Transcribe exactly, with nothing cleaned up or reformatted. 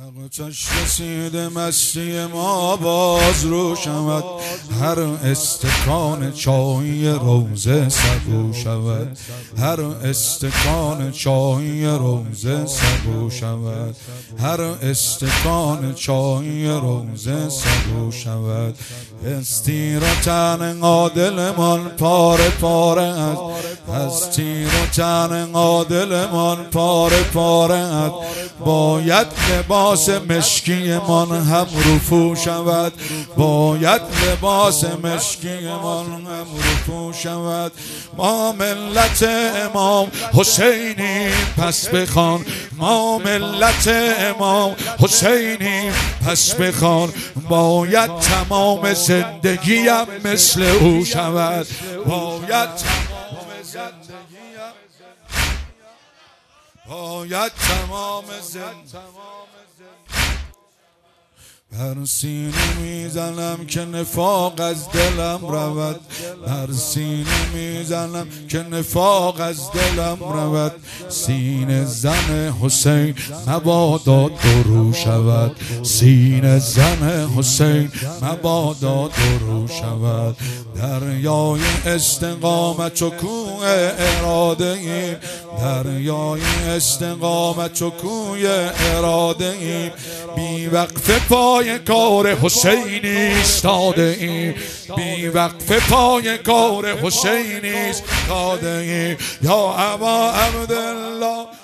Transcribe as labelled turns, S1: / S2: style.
S1: چش رسید مستی ما باز رو شود، هر استکان چای روزه سبو شود، هر استکان چای روزه سبو شود، هر استکان چای روزه سبو شود. هستی را تن عادل من پاره پاره است، هستی را تن عادل من پاره پاره است. باید لباس مشکی من هم رفو شود، باید لباس مشکی من هم رفو شود. ما ملت امام حسینی پس بخوان، ما ملت امام حسینی پس بخوان. باید تمام زندگیم مثل او شود، باید تمام زندگیم، باید تمام زندگیم. بر سینه میزنم که نفاق از دلم رود، بر سینه میزنم که نفاق از دلم رود. سینه زن حسین مبادا درو شود، سینه زن حسین مبادا درو شود. دریای استقامت و کوه اراده ایم، دریای استقامت و کوه اراده ایم. بی وقف پای کار حسینی ایستاده ایم، بی وقف پای کار حسینی ایستاده ایم. یا ابا عبدالله